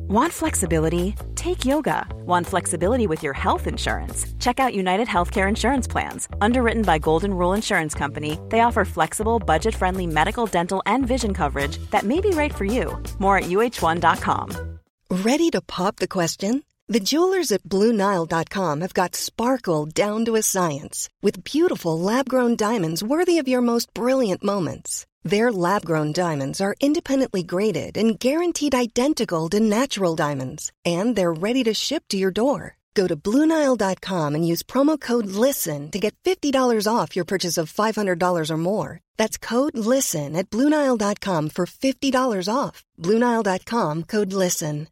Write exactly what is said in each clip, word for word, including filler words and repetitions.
Want flexibility? Take yoga. Want flexibility with your health insurance? Check out United Healthcare Insurance Plans. Underwritten by Golden Rule Insurance Company, they offer flexible, budget-friendly medical, dental, and vision coverage that may be right for you. More at U H one dot com. Ready to pop the question? The jewelers at Blue Nile dot com have got sparkle down to a science with beautiful lab-grown diamonds worthy of your most brilliant moments. Their lab-grown diamonds are independently graded and guaranteed identical to natural diamonds, and they're ready to ship to your door. Go to Blue Nile dot com and use promo code LISTEN to get fifty dollars off your purchase of five hundred dollars or more. That's code LISTEN at Blue Nile dot com for fifty dollars off. Blue Nile dot com, code LISTEN.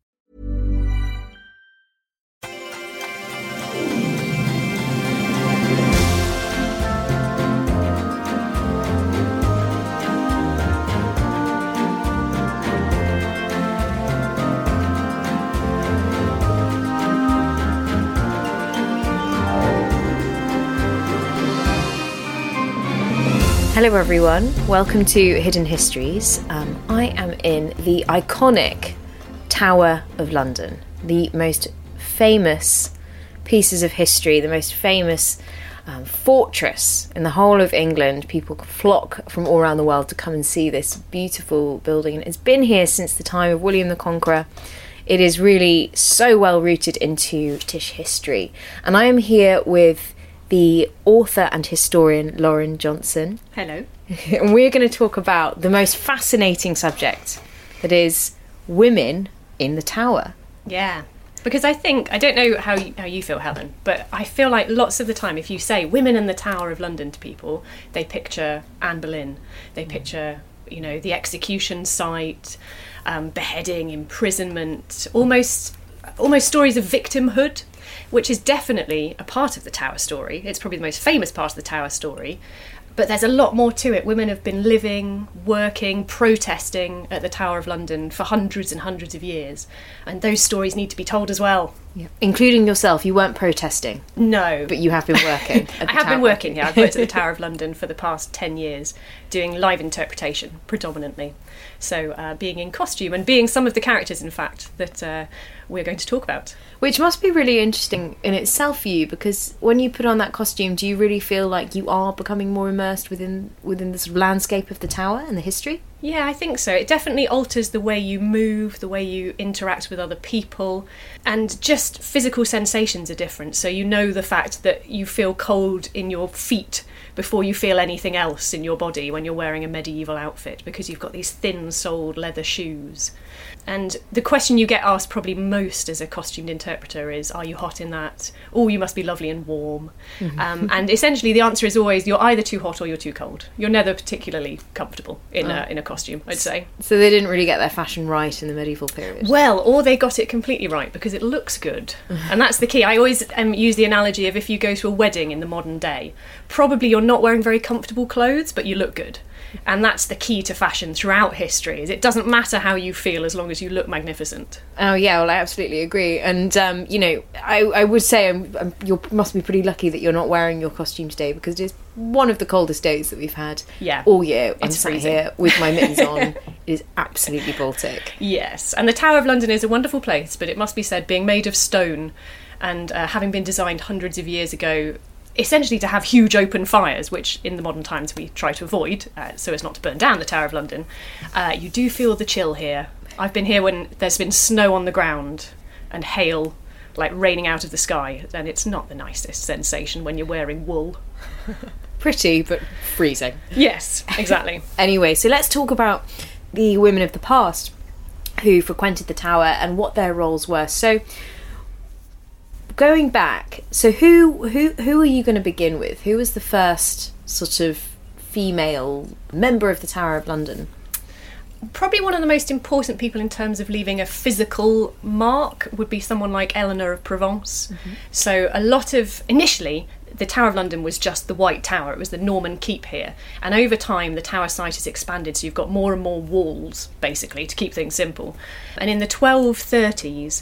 Hello everyone, welcome to Hidden Histories. Um, I am in the iconic Tower of London, the most famous pieces of history, the most famous um, fortress in the whole of England. People flock from all around the world to come and see this beautiful building. It's been here since the time of William the Conqueror. It is really so well rooted into British history. And I am here with the author and historian Lauren Johnson. Hello. And we're going to talk about the most fascinating subject, that is women in the Tower. Yeah, because I think, I don't know how you, how you feel, Helen, but I feel like lots of the time if you say women in the Tower of London to people, they picture Anne Boleyn, they picture, you know, the execution site, um, beheading, imprisonment, almost almost stories of victimhood, which is definitely a part of the Tower story. It's probably the most famous part of the Tower story. But there's a lot more to it. Women have been living, working, protesting at the Tower of London for hundreds and hundreds of years. And those stories need to be told as well. Yeah. Including yourself. You weren't protesting. No. But you have been working. At the I have Tower. been working, yeah. I've worked at the Tower of London for the past ten years, doing live interpretation, predominantly. So uh, being in costume and being some of the characters, in fact, that uh, we're going to talk about. Which must be really interesting in itself for you, because when you put on that costume, do you really feel like you are becoming more immersed within within the sort of landscape of the Tower and the history? Yeah, I think so. It definitely alters the way you move, the way you interact with other people, and just physical sensations are different. So you know the fact that you feel cold in your feet before you feel anything else in your body when you're wearing a medieval outfit, because you've got these thin-soled leather shoes. And the question you get asked probably most as a costumed interpreter is, are you hot in that? Oh, you must be lovely and warm. Mm-hmm. Um, and essentially the answer is always, you're either too hot or you're too cold. You're never particularly comfortable in, oh. a, in a costume, I'd say. So they didn't really get their fashion right in the medieval period? Well, or they got it completely right because it looks good. And that's the key. I always um, use the analogy of if you go to a wedding in the modern day, probably you're not wearing very comfortable clothes, but you look good. And that's the key to fashion throughout history, is it doesn't matter how you feel as long as you look magnificent. Oh yeah, well I absolutely agree. And um, you know, I, I would say I'm, I'm, you must be pretty lucky that you're not wearing your costume today, because it's one of the coldest days that we've had yeah, all year. I'm it's sat freezing. here with my mittens on. It is absolutely Baltic. Yes, and the Tower of London is a wonderful place, but it must be said, being made of stone and uh, having been designed hundreds of years ago, essentially to have huge open fires, which in the modern times we try to avoid, uh, so as not to burn down the Tower of London, uh, you do feel the chill here. I've been here when there's been snow on the ground and hail like raining out of the sky, and it's not the nicest sensation when you're wearing wool. Pretty, but freezing. Yes, exactly. Anyway, so let's talk about the women of the past who frequented the Tower and what their roles were. So going back, so who who who are you going to begin with? Who was the first sort of female member of the Tower of London? Probably one of the most important people in terms of leaving a physical mark would be someone like Eleanor of Provence. Mm-hmm. So a lot of, initially, the Tower of London was just the White Tower. It was the Norman keep here. And over time, the Tower site has expanded, so you've got more and more walls, basically, to keep things simple. And in the twelve thirties,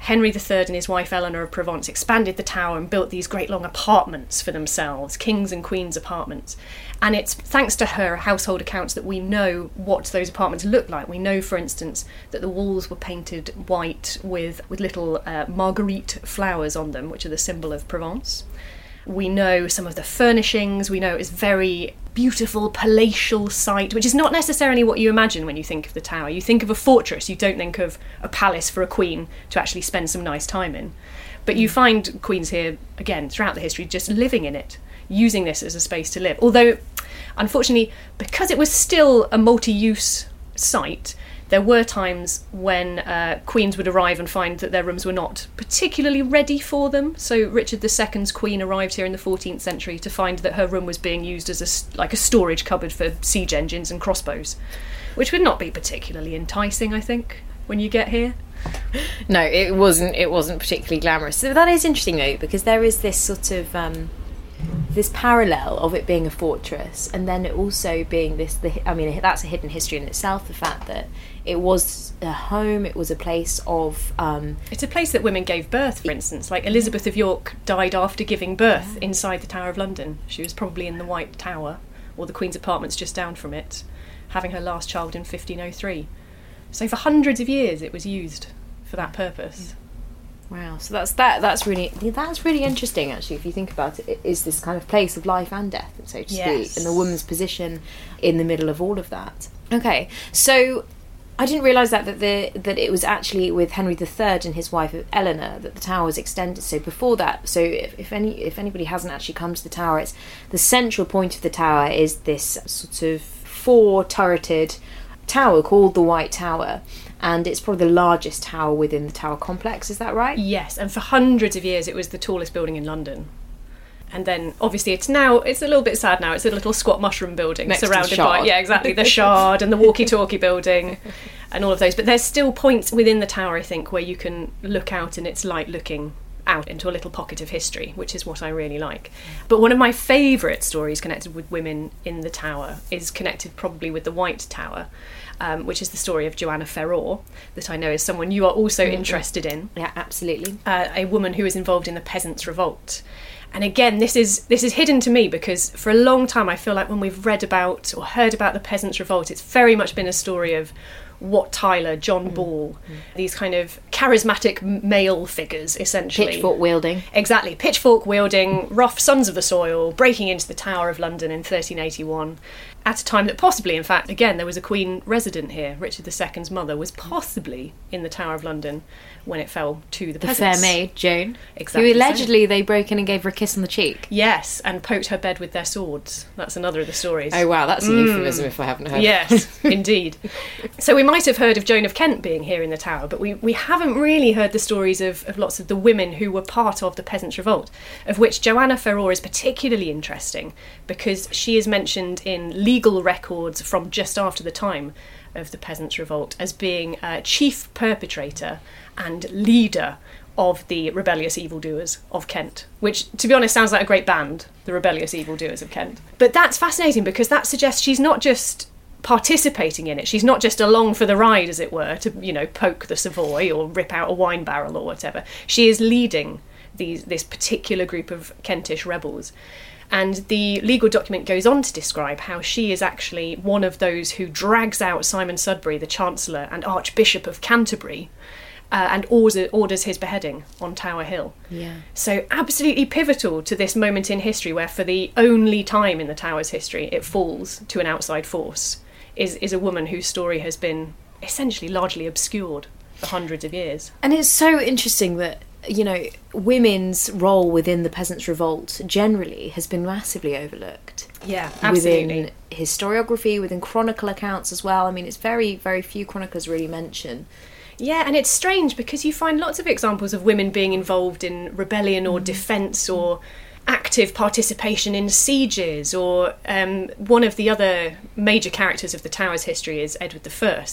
Henry the Third and his wife Eleanor of Provence expanded the tower and built these great long apartments for themselves, kings and queens apartments. And it's thanks to her household accounts that we know what those apartments look like. We know, for instance, that the walls were painted white with, with little uh, marguerite flowers on them, which are the symbol of Provence. We know some of the furnishings. We know it's very beautiful, palatial site, which is not necessarily what you imagine when you think of the tower. You think of a fortress, you don't think of a palace for a queen to actually spend some nice time in. But you find queens here, again, throughout the history, just living in it, using this as a space to live. Although, unfortunately, because it was still a multi-use site, there were times when uh, queens would arrive and find that their rooms were not particularly ready for them. So Richard the Second's queen arrived here in the fourteenth century to find that her room was being used as a, like a storage cupboard for siege engines and crossbows, which would not be particularly enticing, I think, when you get here. No, it wasn't. It wasn't particularly glamorous. So that is interesting, though, because there is this sort of um, this parallel of it being a fortress, and then it also being this. The, I mean, that's a hidden history in itself. The fact that it was a home, it was a place of. Um, it's a place that women gave birth, for instance. Like Elizabeth of York died after giving birth yeah. inside the Tower of London. She was probably in the White Tower, or the Queen's apartments just down from it, having her last child in fifteen oh three. So for hundreds of years it was used for that purpose. Wow, so that's that that's really that's really interesting actually, if you think about it. It is this kind of place of life and death, so to yes. speak, and the woman's position in the middle of all of that. Okay, so I didn't realise that that the that it was actually with Henry the Third and his wife Eleanor that the tower was extended. So before that, so if, if any if anybody hasn't actually come to the tower, it's the central point of the tower is this sort of four turreted tower called the White Tower, and it's probably the largest tower within the tower complex. Is that right? Yes, and for hundreds of years it was the tallest building in London. And then obviously it's now it's a little bit sad now. It's a little squat mushroom building next surrounded to the Shard. by yeah exactly the Shard and the walkie-talkie building and all of those. But there's still points within the tower, I think, where you can look out and it's like looking out into a little pocket of history, which is what I really like. But one of my favourite stories connected with women in the tower is connected probably with the White Tower, um, which is the story of Joanna Ferror, that I know is someone you are also mm-hmm. interested in. Yeah, absolutely. Uh, a woman who was involved in the Peasants' Revolt. And again, this is this is hidden to me because for a long time I feel like when we've read about or heard about the Peasants' Revolt, it's very much been a story of Wat Tyler, John mm. Ball, mm. these kind of charismatic male figures, essentially. Pitchfork wielding. Exactly, pitchfork wielding, rough sons of the soil, breaking into the Tower of London in thirteen eighty-one, at a time that possibly, in fact, again, there was a queen resident here. Richard the Second's mother was possibly in the Tower of London when it fell to the, the peasants. fair maid, Joan. Exactly. Who allegedly so. They broke in and gave her a kiss on the cheek. Yes, and poked her bed with their swords. That's another of the stories. Oh wow, that's a mm. euphemism if I haven't heard. Yes, indeed. So we might have heard of Joan of Kent being here in the Tower, but we, we haven't really heard the stories of, of lots of the women who were part of the Peasants' Revolt, of which Joanna Ferror is particularly interesting because she is mentioned in legal records from just after the time of the Peasants' Revolt as being a chief perpetrator and leader of the rebellious evildoers of Kent, which, to be honest, sounds like a great band, the rebellious evildoers of Kent. But that's fascinating because that suggests she's not just participating in it, she's not just along for the ride, as it were, to, you know, poke the Savoy or rip out a wine barrel or whatever. She is leading these this particular group of Kentish rebels. And the legal document goes on to describe how she is actually one of those who drags out Simon Sudbury, the Chancellor and Archbishop of Canterbury, uh, and order, orders his beheading on Tower Hill. Yeah. So absolutely pivotal to this moment in history where for the only time in the Tower's history it falls to an outside force, is, is a woman whose story has been essentially largely obscured for hundreds of years. And it's so interesting that, you know, women's role within the Peasants' Revolt generally has been massively overlooked. Yeah, absolutely. Within historiography, within chronicle accounts as well. I mean, it's very, very few chroniclers really mention. Yeah, and it's strange because you find lots of examples of women being involved in rebellion or mm. defence or active participation in sieges, or um, one of the other major characters of the Tower's history is Edward the First.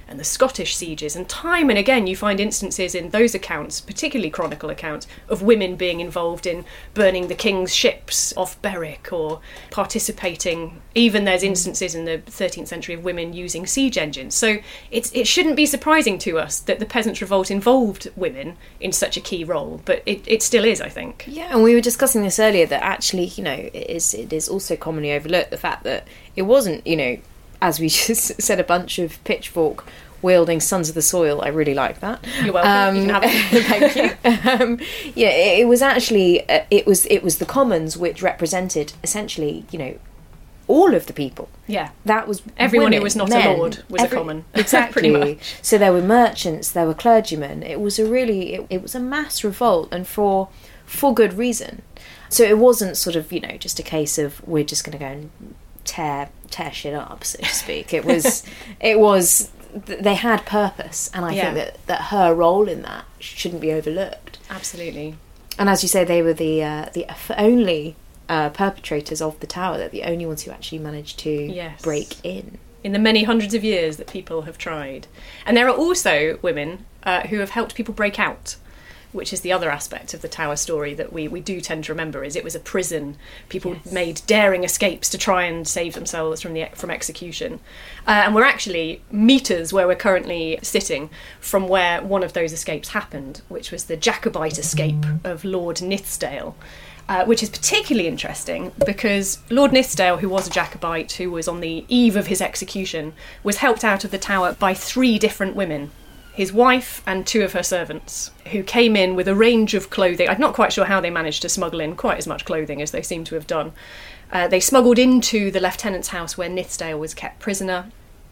and the Scottish sieges. And time and again you find instances in those accounts, particularly chronicle accounts, of women being involved in burning the king's ships off Berwick or participating. Even there's instances in the thirteenth century of women using siege engines. So it's, it shouldn't be surprising to us that the Peasants' Revolt involved women in such a key role, but it, it still is, I think. Yeah, and we were discussing this earlier, that actually, you know, it is, it is also commonly overlooked, the fact that it wasn't, you know, as we just said, a bunch of pitchfork wielding sons of the soil. I really like that. You're welcome. Um, you can have it. Thank you. Um, yeah, it, it was actually uh, it was it was the Commons which represented essentially, you know, all of the people. Yeah, that was everyone women, who was not men, a lord was every, a common. Exactly. Pretty much. So there were merchants, there were clergymen. It was a really it, it was a mass revolt, and for for good reason. So it wasn't sort of, you know, just a case of we're just going to go and tear tear shit up, so to speak. It was it was they had purpose, and I yeah. think that, that her role in that shouldn't be overlooked. Absolutely. And as you say, they were the uh, the only uh, perpetrators of the tower. They're the only ones who actually managed to yes. break in. In the many hundreds of years that people have tried. And there are also women uh, who have helped people break out, which is the other aspect of the Tower story that we, we do tend to remember, is it was a prison. People yes. made daring escapes to try and save themselves from the from execution. Uh, and we're actually metres where we're currently sitting from where one of those escapes happened, which was the Jacobite escape of Lord Nithsdale, uh, which is particularly interesting because Lord Nithsdale, who was a Jacobite, who was on the eve of his execution, was helped out of the Tower by three different women. His wife and two of her servants, who came in with a range of clothing. I'm not quite sure how they managed to smuggle in quite as much clothing as they seem to have done. Uh, they smuggled into the lieutenant's house where Nithsdale was kept prisoner.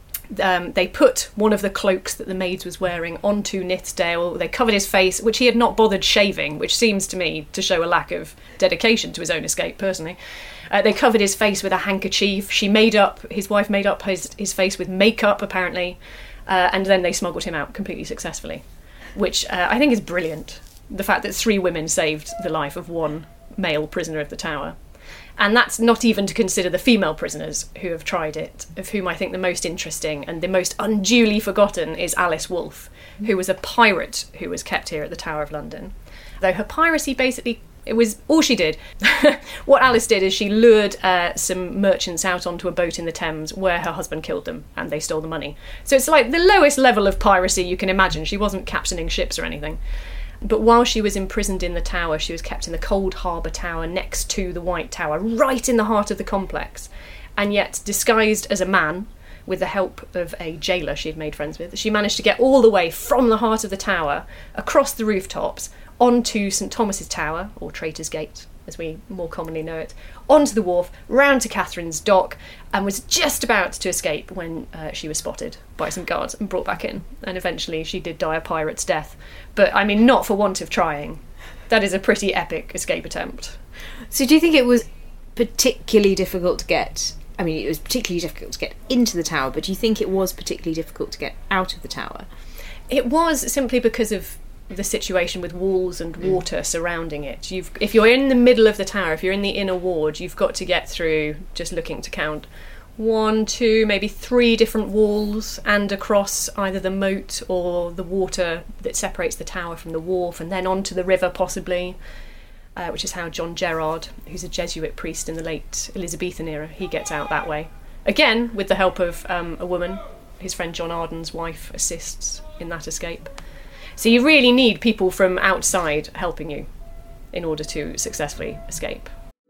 Um, they put one of the cloaks that the maids was wearing onto Nithsdale. They covered his face, which he had not bothered shaving, which seems to me to show a lack of dedication to his own escape, personally. Uh, they covered his face with a handkerchief. She made up, his wife made up his, his face with makeup, apparently. Uh, and then they smuggled him out completely successfully, which uh, I think is brilliant. The fact that three women saved the life of one male prisoner of the Tower. And that's not even to consider the female prisoners who have tried it, of whom I think the most interesting and the most unduly forgotten is Alice Wolfe, who was a pirate who was kept here at the Tower of London. Though her piracy basically, it was all she did. What Alice did is she lured uh, some merchants out onto a boat in the Thames where her husband killed them and they stole the money. So it's like the lowest level of piracy you can imagine. She wasn't captaining ships or anything. But while she was imprisoned in the Tower, she was kept in the Cold Harbour Tower next to the White Tower, right in the heart of the complex. And yet, disguised as a man, with the help of a jailer she had made friends with, she managed to get all the way from the heart of the tower, across the rooftops, onto St Thomas's Tower, or Traitor's Gate, as we more commonly know it, onto the wharf, round to Catherine's Dock, and was just about to escape when uh, she was spotted by some guards and brought back in. And eventually she did die a pirate's death. But, I mean, not for want of trying. That is a pretty epic escape attempt. So do you think it was particularly difficult to get... I mean, it was particularly difficult to get into the Tower, but do you think it was particularly difficult to get out of the Tower? It was simply because of the situation with walls and water mm. surrounding it. You've, if you're in the middle of the tower, if you're in the inner ward, you've got to get through, just looking to count, one, two, maybe three different walls and across either the moat or the water that separates the tower from the wharf, and then onto the river possibly, uh, which is how John Gerard, who's a Jesuit priest in the late Elizabethan era, he gets out that way. Again, with the help of um, a woman. His friend John Arden's wife assists in that escape. So you really need people from outside helping you in order to successfully escape.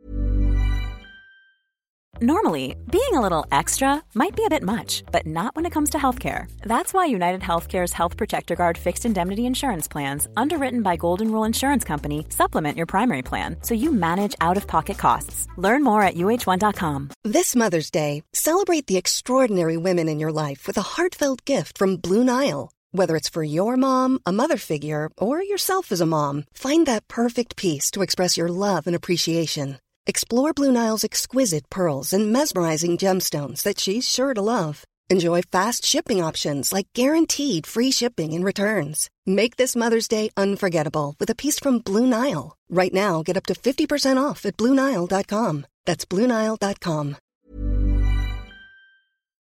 Normally, being a little extra might be a bit much, but not when it comes to healthcare. That's why United Healthcare's Health Protector Guard fixed indemnity insurance plans, underwritten by Golden Rule Insurance Company, supplement your primary plan so you manage out-of-pocket costs. Learn more at U H one dot com. This Mother's Day, celebrate the extraordinary women in your life with a heartfelt gift from Blue Nile. Whether it's for your mom, a mother figure, or yourself as a mom, find that perfect piece to express your love and appreciation. Explore Blue Nile's exquisite pearls and mesmerizing gemstones that she's sure to love. Enjoy fast shipping options like guaranteed free shipping and returns. Make this Mother's Day unforgettable with a piece from Blue Nile. Right now, get up to fifty percent off at Blue Nile dot com. That's Blue Nile dot com.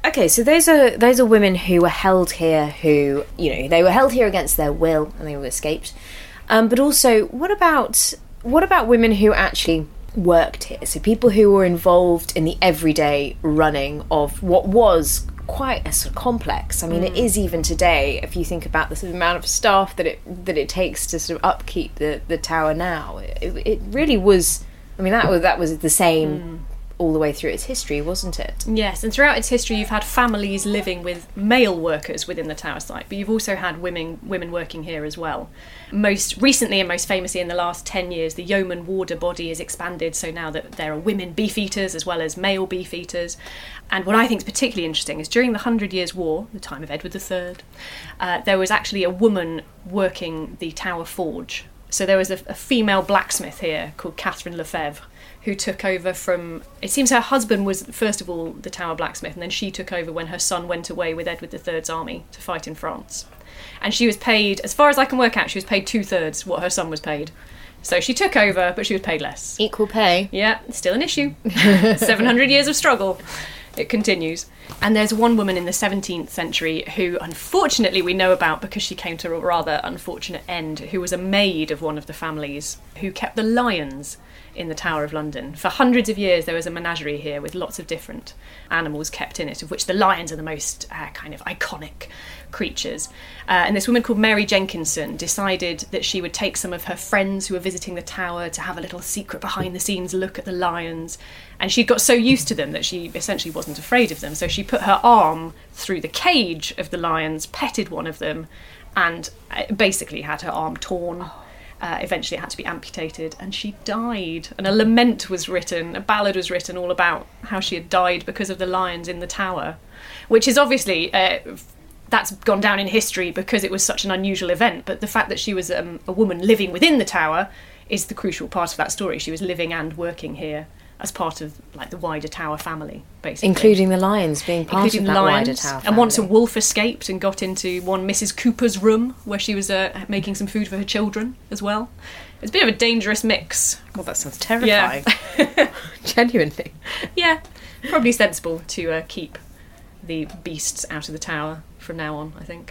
Okay, so those are those are women who were held here, who, you know, they were held here against their will and they were escaped. Um, but also, what about what about women who actually worked here? So people who were involved in the everyday running of what was quite a sort of complex. I mean, mm. it is even today, if you think about the sort of amount of staff that it that it takes to sort of upkeep the, the tower now. It, it really was. I mean, that was that was the same. Mm. all the way through its history, wasn't it? Yes, and throughout its history you've had families living with male workers within the tower site, but you've also had women women working here as well. Most recently and most famously in the last ten years, the yeoman warder body is expanded, so now that there are women beefeaters as well as male beefeaters. And what I think is particularly interesting is during the Hundred Years' War, the time of Edward the Third, uh, there was actually a woman working the tower forge. So there was a, a female blacksmith here called Catherine Lefebvre, who took over from... It seems her husband was, first of all, the tower blacksmith, and then she took over when her son went away with Edward the Third's army to fight in France. And she was paid, as far as I can work out, she was paid two-thirds what her son was paid. So she took over, but she was paid less. Equal pay. Yeah, still an issue. seven hundred years of struggle. It continues. And there's one woman in the seventeenth century who, unfortunately, we know about because she came to a rather unfortunate end, who was a maid of one of the families who kept the lions in the Tower of London. For hundreds of years there was a menagerie here with lots of different animals kept in it, of which the lions are the most uh, kind of iconic creatures. Uh, and this woman called Mary Jenkinson decided that she would take some of her friends who were visiting the tower to have a little secret behind the scenes look at the lions. And she got so used to them that she essentially wasn't afraid of them. So she put her arm through the cage of the lions, petted one of them, and basically had her arm torn. Uh, eventually it had to be amputated, and she died. And a lament was written, a ballad was written all about how she had died because of the lions in the tower, which is obviously... Uh, that's gone down in history because it was such an unusual event, but the fact that she was um, a woman living within the tower is the crucial part of that story. She was living and working here as part of like the wider tower family, basically. Including the lions being part Including of that lions. wider tower family. And once a wolf escaped and got into one Missus Cooper's room where she was uh, making some food for her children as well. It's a bit of a dangerous mix. God, that sounds terrifying. Yeah. Genuinely. Yeah, probably sensible to uh, keep the beasts out of the tower from now on, I think.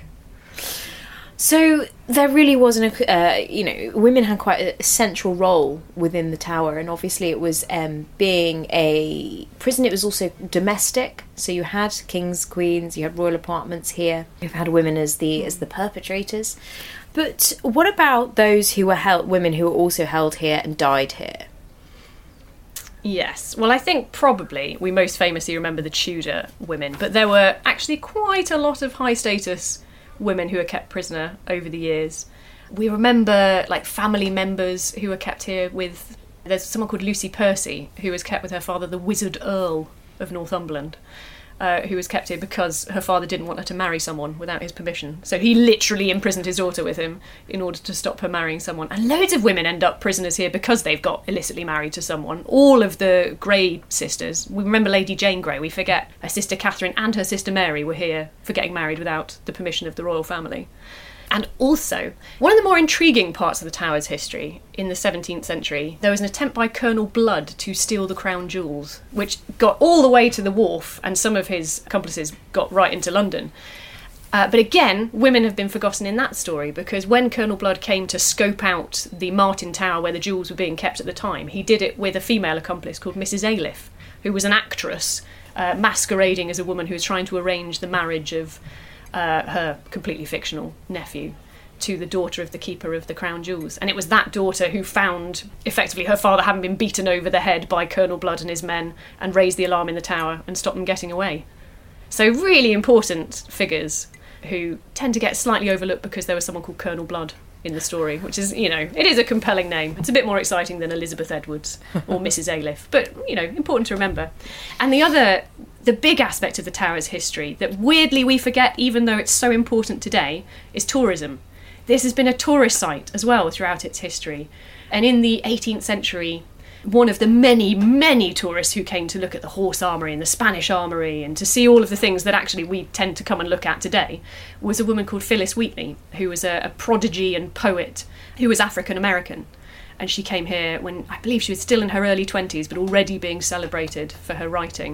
So there really wasn't a, uh, you know, women had quite a central role within the tower, and obviously it was um, being a prison, it was also domestic, so you had kings, queens, you had royal apartments here, you've had women as the as the perpetrators. But what about those who were held, women who were also held here and died here? Yes, well, I think probably we most famously remember the Tudor women, but there were actually quite a lot of high-status women who were kept prisoner over the years. We remember, like, family members who were kept here with... There's someone called Lucy Percy, who was kept with her father, the Wizard Earl of Northumberland, uh, who was kept here because her father didn't want her to marry someone without his permission. So he literally imprisoned his daughter with him in order to stop her marrying someone. And loads of women end up prisoners here because they've got illicitly married to someone. All of the Grey sisters, we remember Lady Jane Grey, we forget her sister Catherine and her sister Mary were here for getting married without the permission of the royal family. And also, one of the more intriguing parts of the Tower's history, in the seventeenth century, there was an attempt by Colonel Blood to steal the crown jewels, which got all the way to the wharf, and some of his accomplices got right into London. Uh, but again, women have been forgotten in that story, because when Colonel Blood came to scope out the Martin Tower where the jewels were being kept at the time, he did it with a female accomplice called Missus Ayliffe, who was an actress uh, masquerading as a woman who was trying to arrange the marriage of Uh, her completely fictional nephew to the daughter of the keeper of the crown jewels. And it was that daughter who found, effectively, her father having been beaten over the head by Colonel Blood and his men and raised the alarm in the tower and stopped them getting away. So really important figures who tend to get slightly overlooked because there was someone called Colonel Blood in the story, which is, you know, it is a compelling name. It's a bit more exciting than Elizabeth Edwards or Missus Ayliffe, but, you know, important to remember. And the other... The big aspect of the Tower's history that weirdly we forget, even though it's so important today, is tourism. This has been a tourist site as well throughout its history. And in the eighteenth century, one of the many, many tourists who came to look at the horse armoury and the Spanish armoury and to see all of the things that actually we tend to come and look at today was a woman called Phyllis Wheatley, who was a, a prodigy and poet who was African-American. And she came here when, I believe she was still in her early twenties, but already being celebrated for her writing.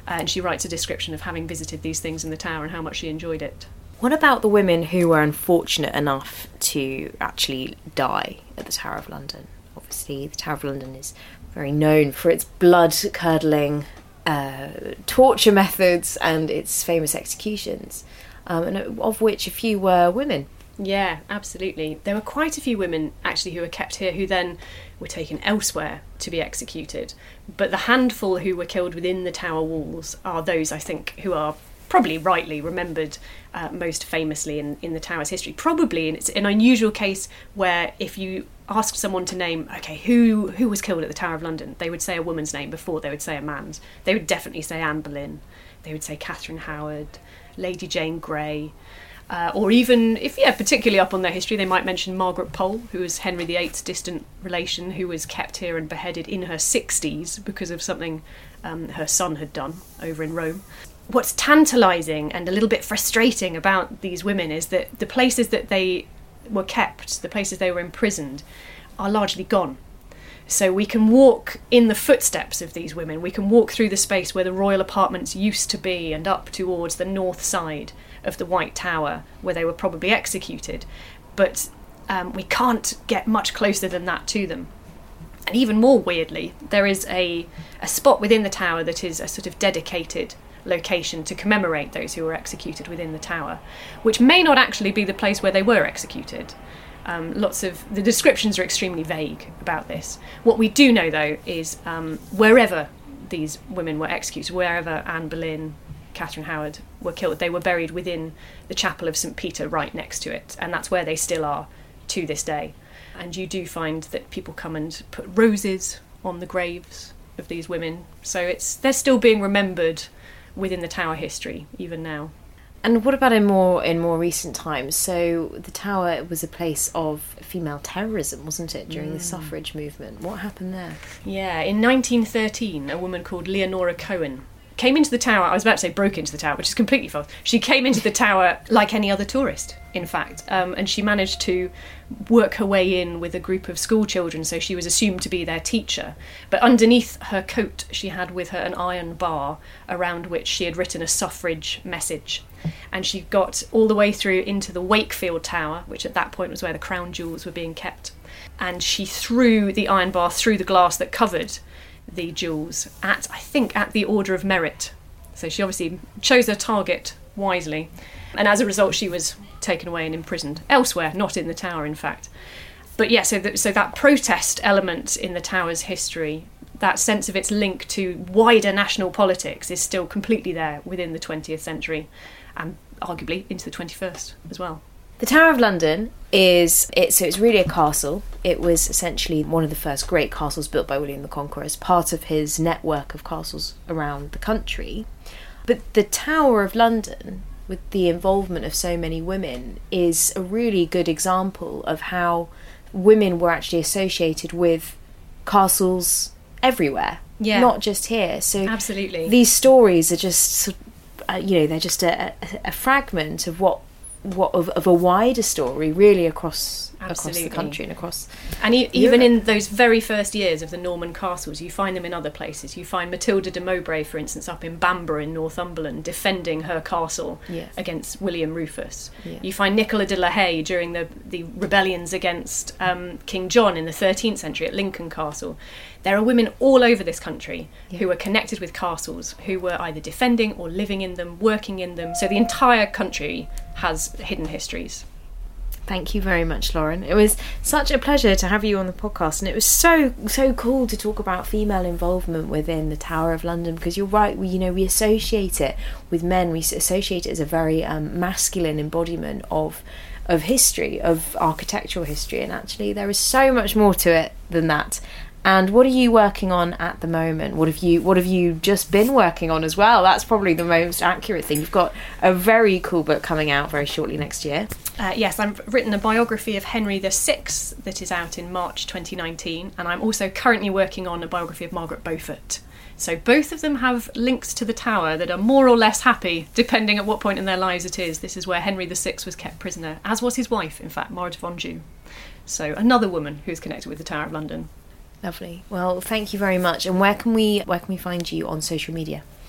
and she writes a description of having visited these things in the Tower and how much she enjoyed it. What about the women who were unfortunate enough to actually die at the Tower of London? Obviously, the Tower of London is very known for its blood-curdling uh, torture methods and its famous executions, um, and of which a few were women. Yeah, absolutely. There were quite a few women, actually, who were kept here who then were taken elsewhere to be executed. But the handful who were killed within the Tower walls are those, I think, who are probably rightly remembered uh, most famously in, in the Tower's history. Probably, and it's an unusual case where if you asked someone to name, okay, who who was killed at the Tower of London, they would say a woman's name before they would say a man's. They would definitely say Anne Boleyn. They would say Catherine Howard, Lady Jane Grey, uh, or even, if yeah, particularly up on their history, they might mention Margaret Pole, who was Henry the Eighth's distant relation, who was kept here and beheaded in her sixties because of something um, her son had done over in Rome. What's tantalising and a little bit frustrating about these women is that the places that they were kept, the places they were imprisoned, are largely gone. So we can walk in the footsteps of these women. We can walk through the space where the royal apartments used to be and up towards the north side of the White Tower, where they were probably executed. But um, we can't get much closer than that to them. And even more weirdly, there is a, a spot within the tower that is a sort of dedicated location to commemorate those who were executed within the tower, which may not actually be the place where they were executed. Um, lots of the descriptions are extremely vague about this. What we do know, though, is um, wherever these women were executed, wherever Anne Boleyn, Catherine Howard were killed, they were buried within the chapel of St Peter right next to it, and that's where they still are to this day. And you do find that people come and put roses on the graves of these women, so it's they're still being remembered within the Tower history even now. And what about in more in more recent times? So the Tower was a place of female terrorism, wasn't it, during mm. the suffrage movement? What happened there? Yeah, in nineteen thirteen, a woman called Leonora Cohen came into the Tower. I was about to say broke into the Tower, which is completely false. She came into the Tower like any other tourist, in fact, um, and she managed to work her way in with a group of school children, so she was assumed to be their teacher. But underneath her coat, she had with her an iron bar around which she had written a suffrage message. And she got all the way through into the Wakefield Tower, which at that point was where the crown jewels were being kept. And she threw the iron bar through the glass that covered the jewels at, I think, at the Order of Merit. So she obviously chose her target wisely. And as a result, she was taken away and imprisoned elsewhere, not in the Tower, in fact. But yeah, so, that so that protest element in the Tower's history, that sense of its link to wider national politics, is still completely there within the twentieth century, and arguably into the twenty-first as well. The Tower of London is, it, so it's really a castle. It was essentially one of the first great castles built by William the Conqueror as part of his network of castles around the country. But the Tower of London, with the involvement of so many women, is a really good example of how women were actually associated with castles everywhere, yeah, not just here. So absolutely, these stories are just, uh, you know, they're just a, a, a fragment of what, what of, of a wider story, really across Absolutely. across the country and across. And e- even in those very first years of the Norman castles, you find them in other places. You find Matilda de Mowbray, for instance, up in Bamburgh in Northumberland, defending her castle yes. against William Rufus. Yeah. You find Nicola de la Haye during the, the rebellions against um, King John in the thirteenth century at Lincoln Castle. There are women all over this country yeah. who are connected with castles, who were either defending or living in them, working in them. So the entire country has hidden histories. Thank you very much, Lauren. It was such a pleasure to have you on the podcast, and it was so so cool to talk about female involvement within the Tower of London, because you're right, we you know we associate it with men, we associate it as a very um, masculine embodiment of of history, of architectural history, and actually there is so much more to it than that. And what are you working on at the moment? What have you What have you just been working on as well? That's probably the most accurate thing. You've got a very cool book coming out very shortly next year. Uh, yes, I've written a biography of Henry the Sixth that is out in March twenty nineteen, and I'm also currently working on a biography of Margaret Beaufort. So both of them have links to the Tower that are more or less happy, depending at what point in their lives it is. This is where Henry the Sixth was kept prisoner, as was his wife, in fact, Maud of Anjou. So another woman who's connected with the Tower of London. Lovely. Well, thank you very much. And where can we where can we find you on social media?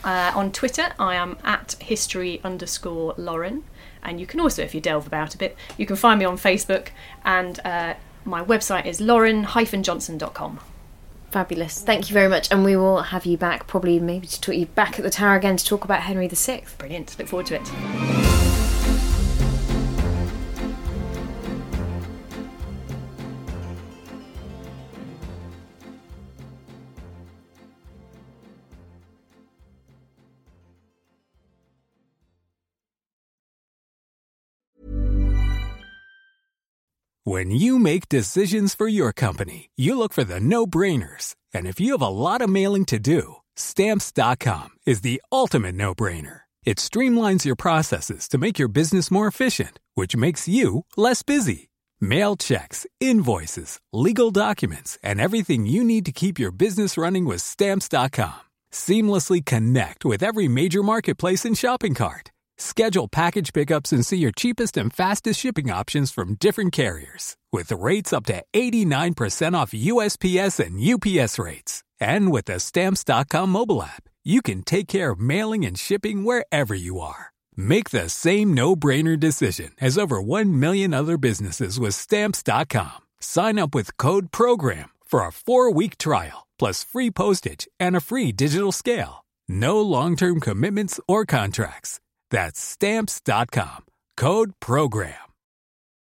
Uh, on Twitter, I am at history underscore Lauren. And you can also, if you delve about a bit, you can find me on Facebook. And uh, my website is lauren dash johnson dot com. Fabulous. Thank you very much. And we will have you back, probably maybe to talk you back at the Tower again to talk about Henry the Sixth. Brilliant. Look forward to it. When you make decisions for your company, you look for the no-brainers. And if you have a lot of mailing to do, Stamps dot com is the ultimate no-brainer. It streamlines your processes to make your business more efficient, which makes you less busy. Mail checks, invoices, legal documents, and everything you need to keep your business running with Stamps dot com. Seamlessly connect with every major marketplace and shopping cart. Schedule package pickups and see your cheapest and fastest shipping options from different carriers. With rates up to eighty-nine percent off U S P S and U P S rates. And with the Stamps dot com mobile app, you can take care of mailing and shipping wherever you are. Make the same no-brainer decision as over one million other businesses with Stamps dot com. Sign up with code PROGRAM for a four-week trial, plus free postage and a free digital scale. No long-term commitments or contracts. That's Stamps dot com. Code PROGRAM.